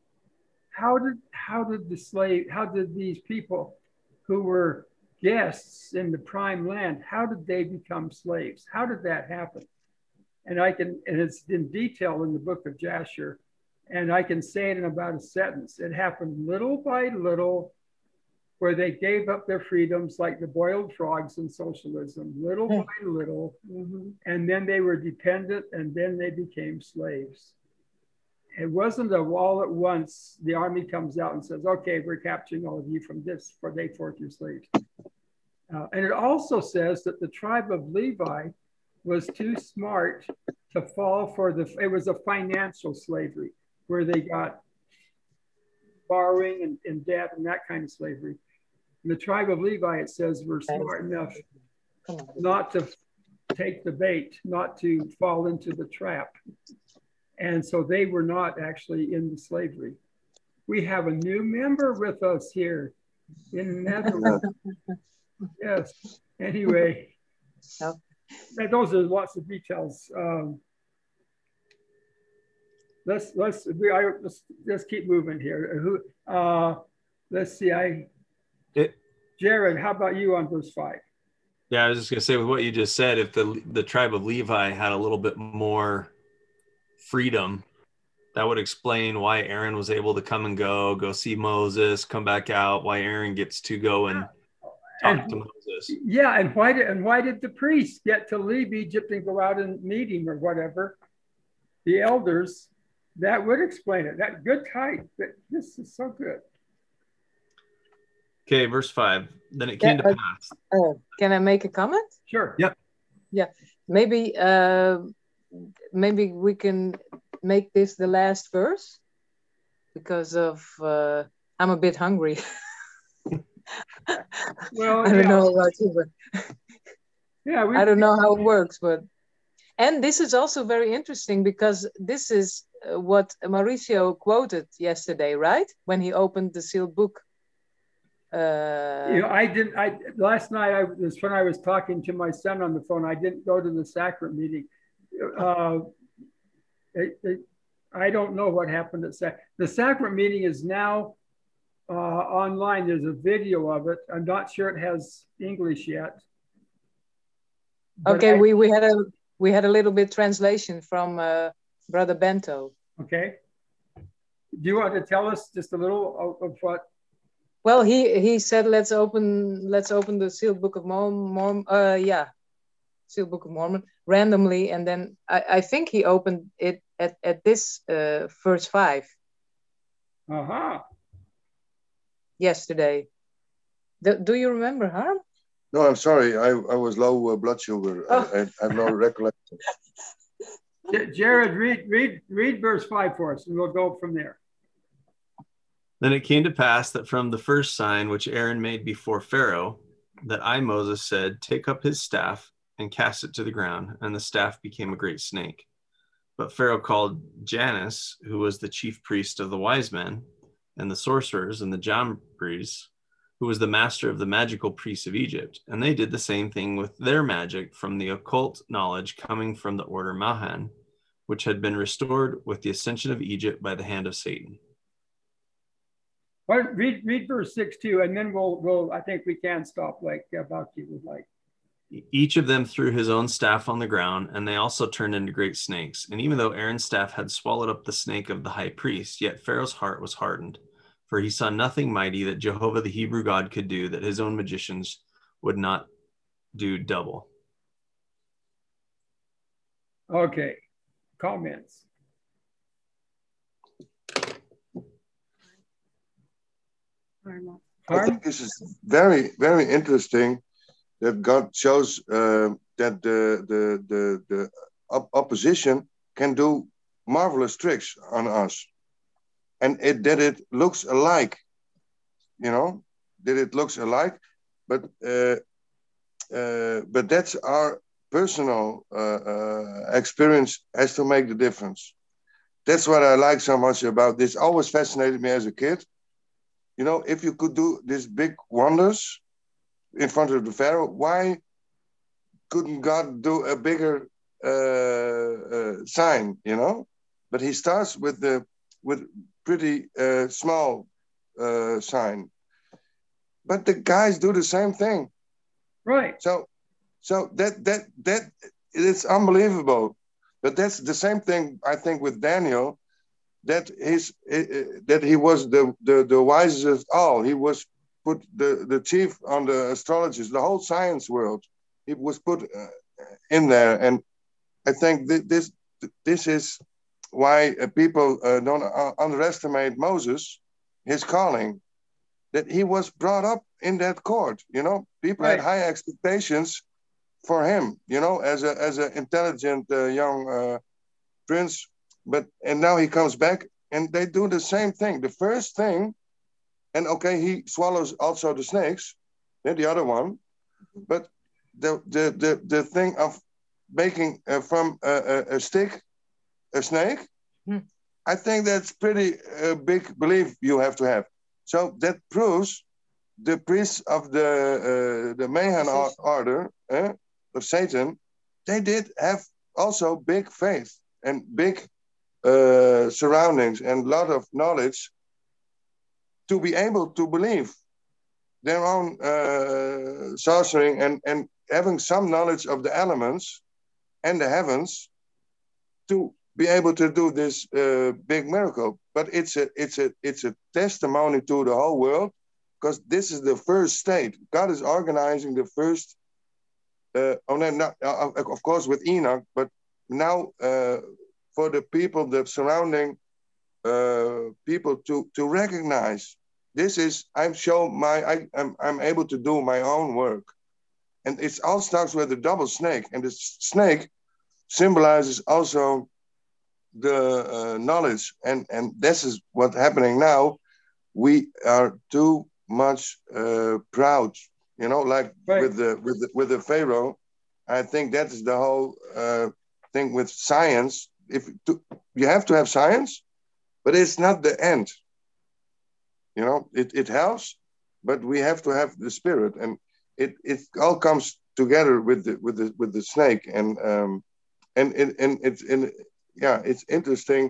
did these people who were guests in the prime land, how did they become slaves? How did that happen? And it's in detail in the book of Jasher. And I can say it in about a sentence. It happened little by little, where they gave up their freedoms like the boiled frogs in socialism, little by little. Mm-hmm. And then they were dependent, and then they became slaves. It wasn't all at once the army comes out and says, okay, we're capturing all of you from this, for they forced your slaves. And it also says that the tribe of Levi was too smart to fall for it was a financial slavery, where they got borrowing and debt and that kind of slavery. And the tribe of Levi, it says, were smart enough not to take the bait, not to fall into the trap. And so they were not actually in the slavery. We have a new member with us here in Netherlands. Yes. Anyway, those are lots of details. Let's keep moving here. Let's see. Jared, how about you on verse 5? Yeah, I was just going to say, with what you just said, if the tribe of Levi had a little bit more freedom, that would explain why Aaron was able to come and go see Moses, come back out, why Aaron gets to go and talk to Moses. Yeah, and why did the priests get to leave Egypt and go out and meet him or whatever? The elders, that would explain it. That good type. This is so good. Okay, verse 5. Then it came to pass. Can I make a comment? Sure. Yep. Yeah. Maybe we can make this the last verse, because of I'm a bit hungry. Well, I don't know about you, but I don't know how it works, but and this is also very interesting, because this is what Mauricio quoted yesterday, right? When he opened the sealed book. Last night, when I was talking to my son on the phone, I didn't go to the sacrament meeting. I don't know what happened at the sacrament meeting is now online. There's a video of it. I'm not sure it has English yet. Okay, we had a little bit translation from Brother Bento. Okay. Do you want to tell us just a little of what? Well, he said, let's open the sealed book of Mormon. Sealed Book of Mormon randomly, and then I think he opened it at this verse 5. Yesterday. Do you remember, Harm? No, I'm sorry. I was low blood sugar. Oh. I have no recollection. Jared, read verse 5 for us, and we'll go from there. Then it came to pass that from the first sign which Aaron made before Pharaoh, that I, Moses, said, take up his staff and cast it to the ground, and the staff became a great snake. But Pharaoh called Janus, who was the chief priest of the wise men, and the sorcerers, and the Jambres, who was the master of the magical priests of Egypt. And they did the same thing with their magic from the occult knowledge coming from the order Mahan, which had been restored with the ascension of Egypt by the hand of Satan. Well, read verse 6 too, and then we'll I think we can stop like Bhakti would like. Each of them threw his own staff on the ground, and they also turned into great snakes. And even though Aaron's staff had swallowed up the snake of the high priest, yet Pharaoh's heart was hardened, for he saw nothing mighty that Jehovah the Hebrew God could do, that his own magicians would not do double. Okay, comments. I think this is very, very interesting that God shows that the opposition can do marvelous tricks on us, and that it looks alike, that it looks alike, but that's our personal experience has to make the difference. That's what I like so much about this. Always fascinated me as a kid. You know, if you could do these big wonders in front of the Pharaoh, why couldn't God do a bigger sign? You know, but he starts with pretty small sign. But the guys do the same thing, right? So that it's unbelievable. But that's the same thing I think with Daniel. That he was the wisest of all. He was put the chief on the astrologers, the whole science world. He was put in there, and I think this is why people don't underestimate Moses, his calling. That he was brought up in that court. You know, people had high expectations for him. You know, as an intelligent young prince. And now he comes back, and they do the same thing. The first thing, and okay, he swallows also the snakes, then the other one, but the thing of making from a stick a snake, I think that's pretty big belief you have to have. So that proves the priests of the Mahan order of Satan, they did have also big faith and big surroundings and a lot of knowledge to be able to believe their own sorcering and having some knowledge of the elements and the heavens to be able to do this big miracle. But it's a testimony to the whole world, because this is the first state. God is organizing the first, of course with Enoch, but now for the people, the surrounding people to recognize this is, I'm able to do my own work. And it all starts with the double snake, and the snake symbolizes also the knowledge, and this is what's happening now. We are too much proud, you know, like with the Pharaoh. I think that is the whole thing with science. You have to have science, but it's not the end. You know, it helps, but we have to have the spirit, and it all comes together with the snake, and it's interesting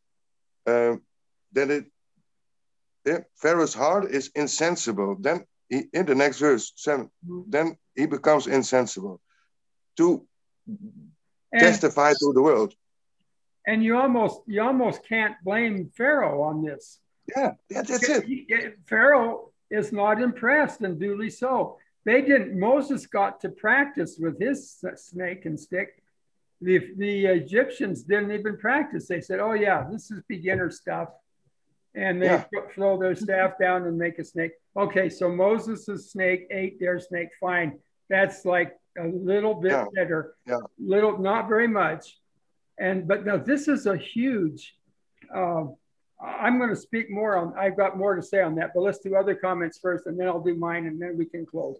that Pharaoh's heart is insensible. Then in the next verse 7, then he becomes insensible to testify to the world. And you almost can't blame Pharaoh on this. Yeah, that's it. Pharaoh is not impressed, and duly so. Moses got to practice with his snake and stick. The Egyptians didn't even practice. They said, oh yeah, this is beginner stuff. And they throw their staff down and make a snake. Okay, so Moses' snake ate their snake, fine. That's like a little bit better. Yeah. Little, not very much. But now this is a huge, I'm going to speak more on, I've got more to say on that, but let's do other comments first, and then I'll do mine, and then we can close.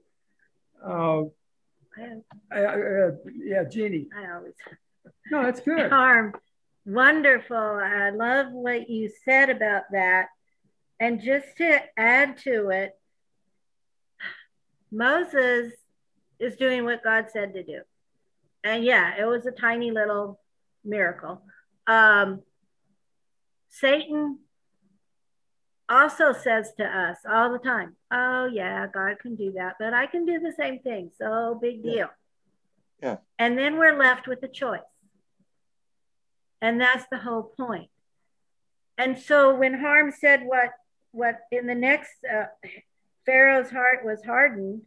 Yeah, Jeannie. I always. No, that's good. Harm. Wonderful. I love what you said about that. And just to add to it, Moses is doing what God said to do. And yeah, it was a tiny little miracle. Satan also says to us all the time, oh yeah, God can do that, but I can do the same thing. So big deal. Yeah. And then we're left with a choice. And that's the whole point. And so when Harm said what in the next, Pharaoh's heart was hardened,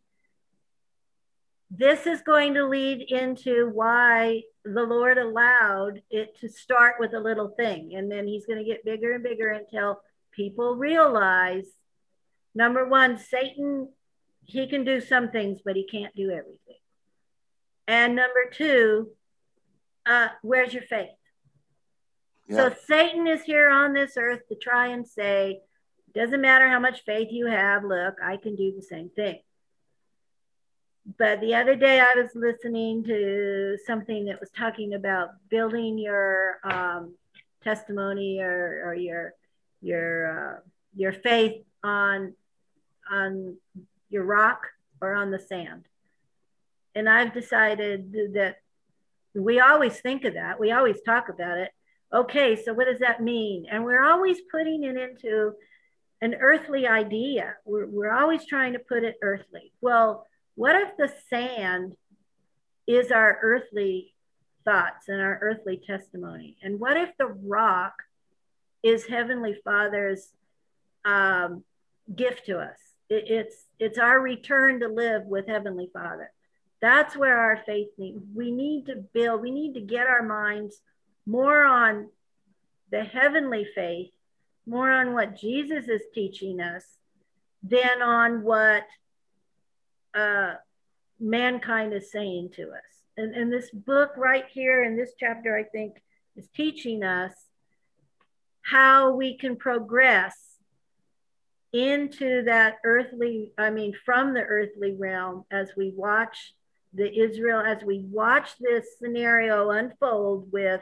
this is going to lead into why the Lord allowed it to start with a little thing. And then he's going to get bigger and bigger until people realize, number one, Satan, he can do some things, but he can't do everything. And number two, where's your faith? Yeah. So Satan is here on this earth to try and say, doesn't matter how much faith you have, look, I can do the same thing. But the other day I was listening to something that was talking about building your testimony or your faith on your rock or on the sand. And I've decided that we always think of that. We always talk about it. Okay, so what does that mean? And we're always putting it into an earthly idea. We're always trying to put it earthly. Well, what if the sand is our earthly thoughts and our earthly testimony? And what if the rock is Heavenly Father's gift to us? It's our return to live with Heavenly Father. That's where our faith needs. We need to build, we need to get our minds more on the heavenly faith, more on what Jesus is teaching us than on what mankind is saying to us. And this book right here in this chapter, I think, is teaching us how we can progress into that earthly, from the earthly realm as we watch as we watch this scenario unfold with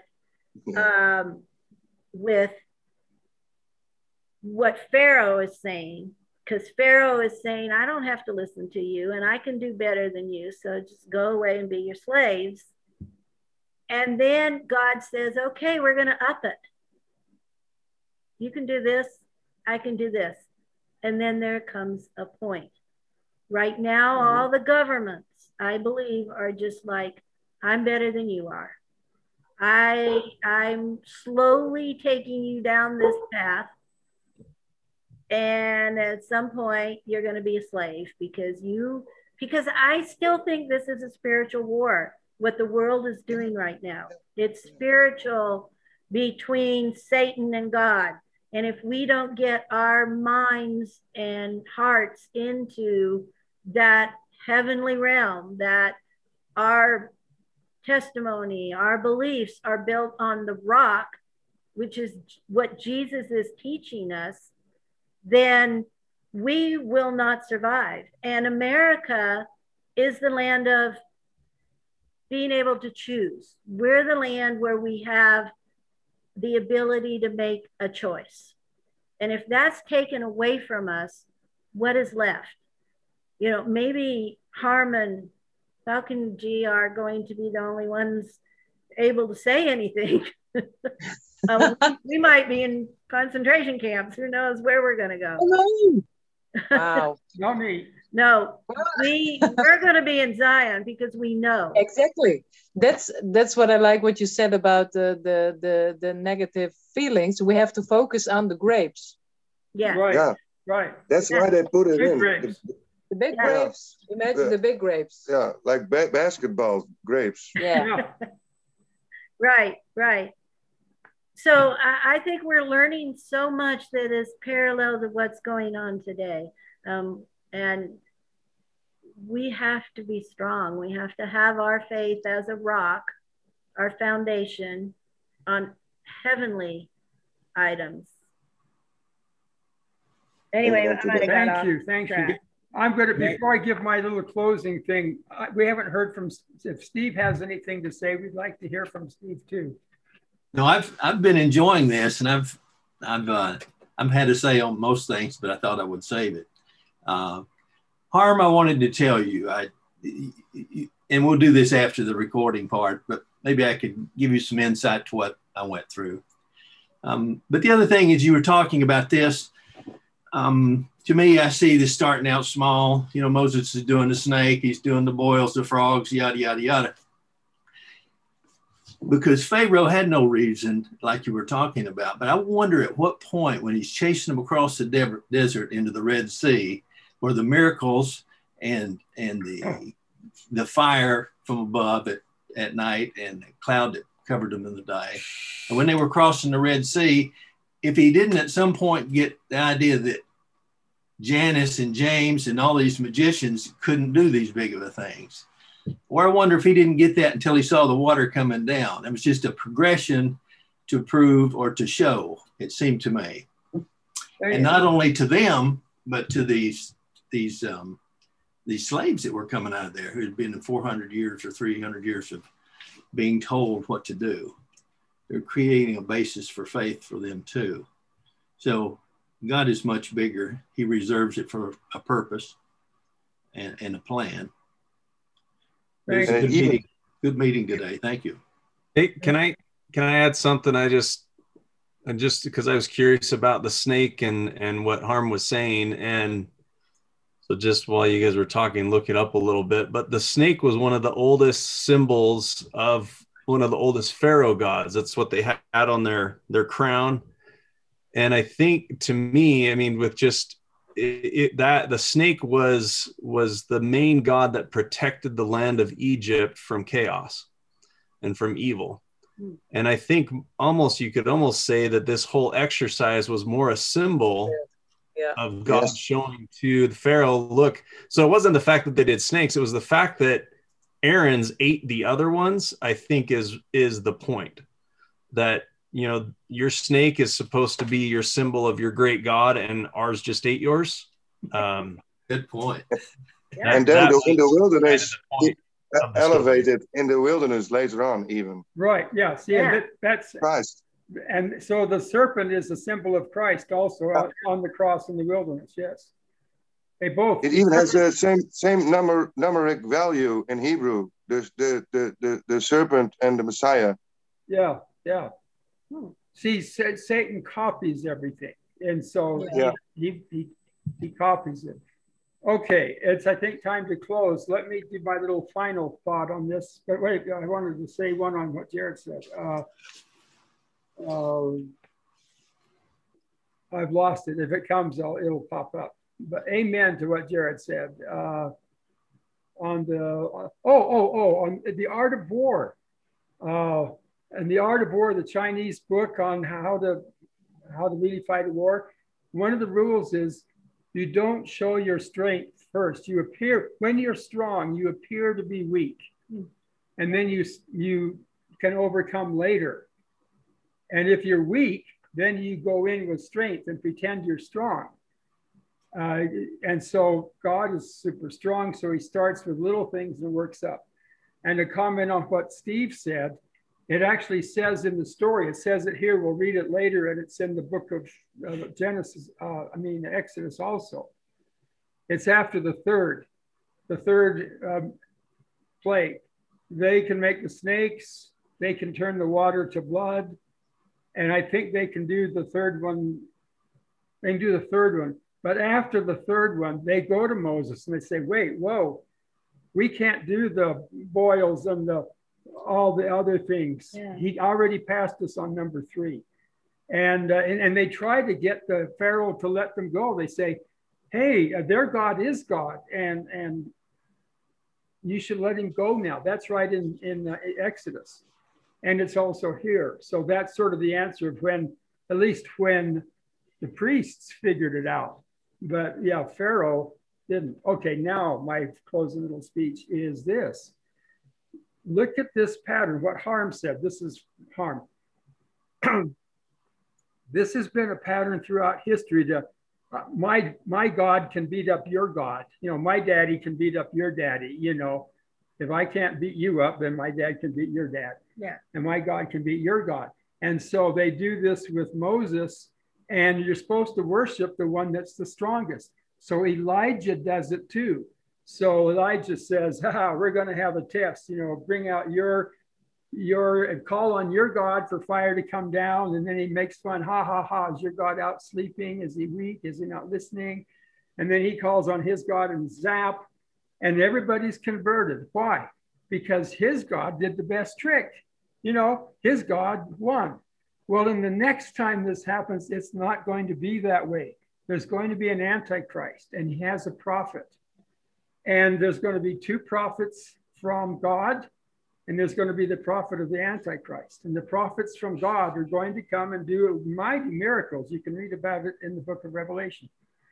what Pharaoh is saying, because Pharaoh is saying, I don't have to listen to you and I can do better than you. So just go away and be your slaves. And then God says, okay, we're going to up it. You can do this. I can do this. And then there comes a point. Right now, all the governments, I believe, are just like, I'm better than you are. I'm slowly taking you down this path. And at some point, you're going to be a slave because I still think this is a spiritual war, what the world is doing right now. It's spiritual between Satan and God. And if we don't get our minds and hearts into that heavenly realm, that our testimony, our beliefs are built on the rock, which is what Jesus is teaching us, then we will not survive. And America is the land of being able to choose. We're the land where we have the ability to make a choice. And if that's taken away from us, what is left? You know, maybe Harmon, Falcon G are going to be the only ones able to say anything. We might be in concentration camps. Who knows where we're going to go? Wow. Not me. No, we're going to be in Zion because we know. Exactly. That's what I like what you said about the negative feelings. We have to focus on the grapes. Yeah. Right. Yeah. Right. That's why they put it Big in. grapes. The big grapes. Imagine the big grapes. Yeah, like basketball grapes. Yeah. Right. So I think we're learning so much that is parallel to what's going on today. And we have to be strong. We have to have our faith as a rock, our foundation on heavenly items. Anyway, Thank you. I'm going to, before I give my little closing thing, we haven't heard from, if Steve has anything to say, we'd like to hear from Steve too. No, I've been enjoying this, and I've had to say on most things, but I thought I would save it. Harm, I wanted to tell you, and we'll do this after the recording part, but maybe I could give you some insight to what I went through. But the other thing is, you were talking about this. To me, I see this starting out small. You know, Moses is doing the snake, he's doing the boils, the frogs, yada, yada, yada. Because Pharaoh had no reason, like you were talking about. But I wonder at what point, when he's chasing them across the desert into the Red Sea, where the miracles and the fire from above at night and the cloud that covered them in the day, and when they were crossing the Red Sea, if he didn't at some point get the idea that Janus and James and all these magicians couldn't do these big of a things. Or I wonder if he didn't get that until he saw the water coming down. It was just a progression to prove or to show, it seemed to me. And not only to them, but to these these slaves that were coming out of there who had been in 400 years or 300 years of being told what to do. They're creating a basis for faith for them too. So God is much bigger. He reserves it for a purpose and a plan. It was a good meeting today. Thank you. Hey, can I add something? I just because I was curious about the snake and what Harm was saying, and so just while you guys were talking, look it up a little bit. But the snake was one of the oldest symbols of one of the oldest pharaoh gods. That's what they had on their crown. And I think, to me, I mean, with just that the snake was the main god that protected the land of Egypt from chaos and from evil. And I think you could almost say that this whole exercise was more a symbol of God showing to the Pharaoh, look. So it wasn't the fact that they did snakes. It was the fact that Aaron's ate the other ones, I think is the point. That, you know, your snake is supposed to be your symbol of your great God, and ours just ate yours. Good point. And then in the wilderness, elevated in the wilderness later on, even. Right. Yeah. See, that's Christ. And so the serpent is a symbol of Christ also on the cross in the wilderness. Yes. They both. It even has the same numeric value in Hebrew. The serpent and the Messiah. Yeah. Yeah. See, Satan copies everything, and so he copies it. Okay, it's, I think, time to close. Let me give my little final thought on this. But wait, I wanted to say one on what Jared said. I've lost it. If it comes, it'll pop up. But amen to what Jared said. On the on the art of war, and the art of war, the Chinese book on how to really fight a war. One of the rules is you don't show your strength first. You appear, when you're strong, you appear to be weak, and then you can overcome later. And if you're weak, then you go in with strength and pretend you're strong. And so God is super strong, so he starts with little things and works up. And to comment on what Steve said, it actually says in the story, it says it here, we'll read it later, and it's in the book of Exodus also. It's after the third plague. They can make the snakes, they can turn the water to blood, and I think they can do the third one. They can do the third one. But after the third one, they go to Moses and they say, wait, whoa, we can't do the boils and all the other things. Yeah. He already passed us on number 3. And they try to get the Pharaoh to let them go. They say, hey, their God is God, and you should let him go now. That's right in Exodus. And it's also here. So that's sort of the answer of at least when the priests figured it out. But yeah, Pharaoh didn't. Okay, now my closing little speech is this. Look at this pattern, what Harm said. This is Harm. This has been a pattern throughout history. My God can beat up your God. You know, my daddy can beat up your daddy. You know, if I can't beat you up, then my dad can beat your dad. Yeah. And my God can beat your God. And so they do this with Moses, and you're supposed to worship the one that's the strongest. So Elijah does it too. So Elijah says, we're going to have a test, you know, bring out your call on your God for fire to come down. And then he makes fun, is your God out sleeping? Is he weak? Is he not listening? And then he calls on his God and zap, and everybody's converted. Why? Because his God did the best trick. You know, his God won. Well, in the next time this happens, it's not going to be that way. There's going to be an Antichrist, and he has a prophet. And there's going to be 2 prophets from God, and there's going to be the prophet of the Antichrist. And the prophets from God are going to come and do mighty miracles. You can read about it in the book of Revelation.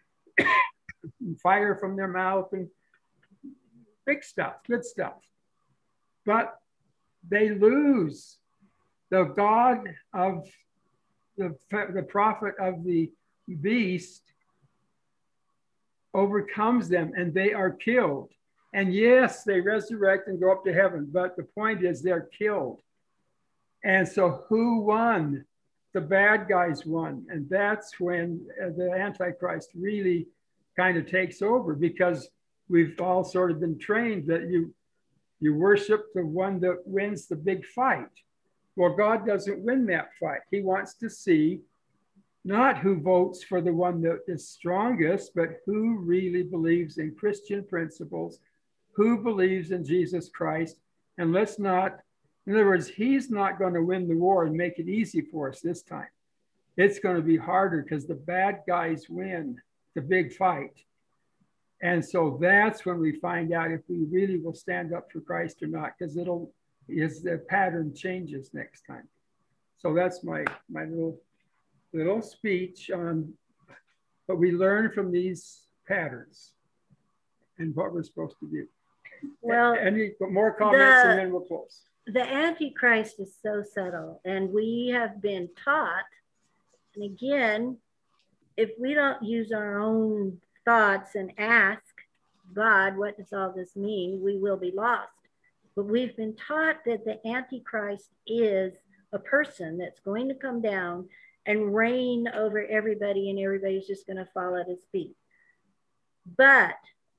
Fire from their mouth and big stuff, good stuff. But they lose the God of the prophet of the beast overcomes them and they are killed. And yes, they resurrect and go up to heaven, but the point is they're killed. And so who won? The bad guys won. And that's when the Antichrist really kind of takes over, because we've all sort of been trained that you worship the one that wins the big fight. Well, God doesn't win that fight. He wants to see not who votes for the one that is strongest, but who really believes in Christian principles, who believes in Jesus Christ. And let's not, in other words, he's not going to win the war and make it easy for us this time. It's going to be harder because the bad guys win the big fight. And so that's when we find out if we really will stand up for Christ or not, because the pattern changes next time. So that's my little speech on what we learn from these patterns and what we're supposed to do. Well, any more comments and then we'll close. The Antichrist is so subtle, and we have been taught, and again, if we don't use our own thoughts and ask God, what does all this mean? We will be lost. But we've been taught that the Antichrist is a person that's going to come down and reign over everybody, and everybody's just going to fall at his feet. But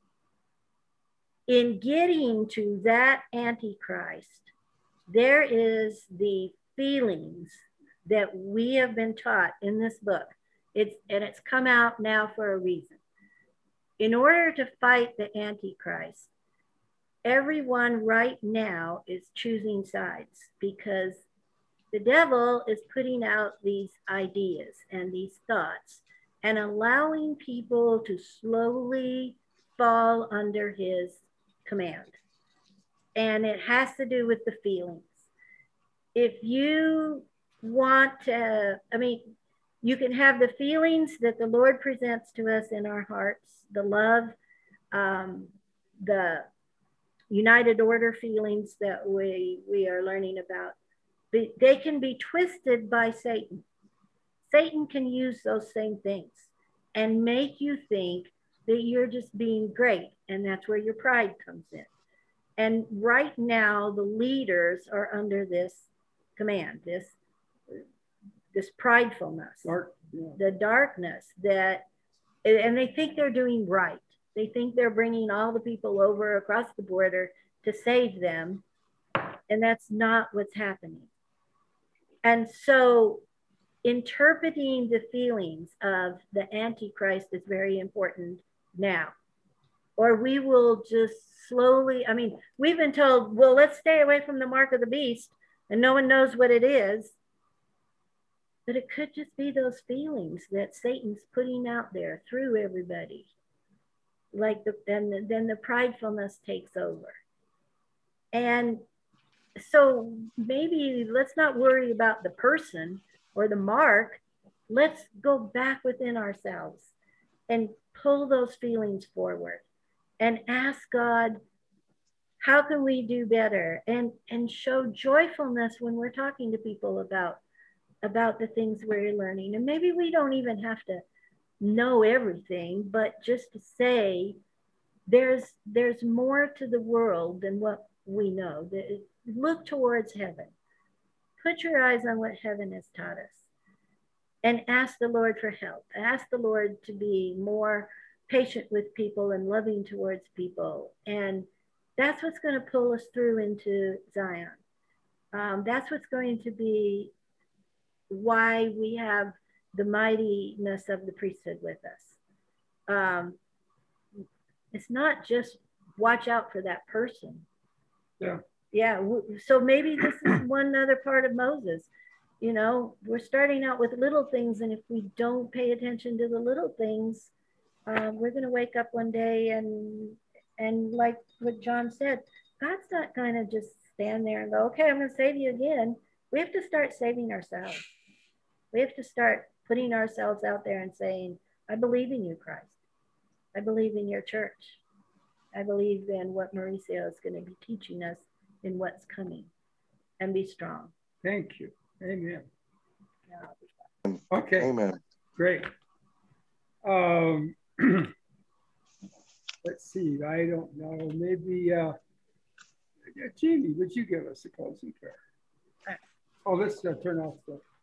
in getting to that Antichrist, there is the feelings that we have been taught in this book. It's come out now for a reason. In order to fight the Antichrist, everyone right now is choosing sides, because the devil is putting out these ideas and these thoughts and allowing people to slowly fall under his command. And it has to do with the feelings. If you want to, you can have the feelings that the Lord presents to us in our hearts, the love, the United Order feelings that we are learning about. They can be twisted by Satan. Satan can use those same things and make you think that you're just being great, and that's where your pride comes in. And right now, the leaders are under this command, this pridefulness, the darkness that, and they think they're doing right. They think they're bringing all the people over across the border to save them, and that's not what's happening. And so interpreting the feelings of the Antichrist is very important now, or we will just slowly, we've been told, well, let's stay away from the mark of the beast, and no one knows what it is. But it could just be those feelings that Satan's putting out there through everybody. Then the pridefulness takes over. And so maybe let's not worry about the person or the mark. Let's go back within ourselves and pull those feelings forward and ask God, how can we do better? And show joyfulness when we're talking to people about the things we're learning. And maybe we don't even have to know everything, but just to say there's more to the world than what we know. Look towards heaven. Put your eyes on what heaven has taught us and ask the Lord for help. Ask the Lord to be more patient with people and loving towards people. And that's what's going to pull us through into Zion. That's what's going to be why we have the mightiness of the priesthood with us. It's not just watch out for that person. Yeah. So maybe this is one other part of Moses. We're starting out with little things, and if we don't pay attention to the little things, we're going to wake up one day and like what John said, God's not going to just stand there and go, okay, I'm going to save you again. We have to start saving ourselves. We have to start putting ourselves out there and saying, I believe in you, Christ. I believe in your church. I believe in what Mauricio is going to be teaching us in what's coming, and be strong. Thank you. Amen. Yeah. Okay. Amen. Great. let's see, I don't know, maybe, Jamie, would you give us a closing prayer? Oh, let's turn off the